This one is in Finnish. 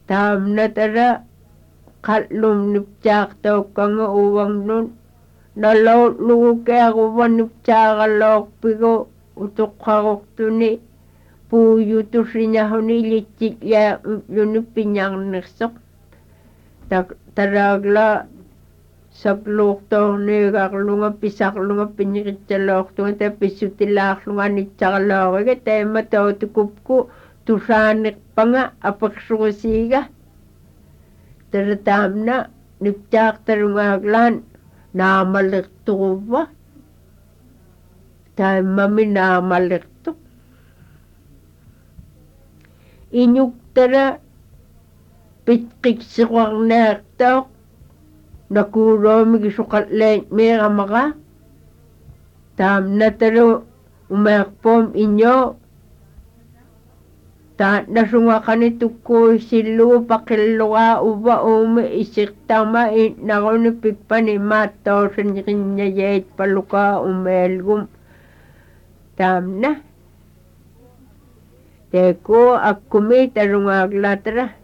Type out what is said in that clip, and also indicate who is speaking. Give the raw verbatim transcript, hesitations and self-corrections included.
Speaker 1: taamna tara kallum niptaaqtaukkanga uvangnun nalo luukeaquvan niptaaqaloorpigu utuqqaruqtuni puuyutussiñahuni ilitsikya lunippiñarnersoq tak taraagla sakluurtoorniigarlunga pisarlunga pinniqitsaloortunga tapissutilaarlunga nitsaralooriga taima tautukupku tusaanerpanga apersurusiiga tara taamna niptaaqtarungaaglaan naamalerturuva taimmami naamalertuq iñuktara pitqiksiquarniartauq nakuuroomigi suqalleitmiiqamaqa taamna tara umeerpoom iño taatnasungaqani tukkuissillugu paqillugaa uva uumi isirtama i'naruni pikpani maattoosanriññayeitpalukaa umeelgum taamna teekuu akkumi tarungaaglatara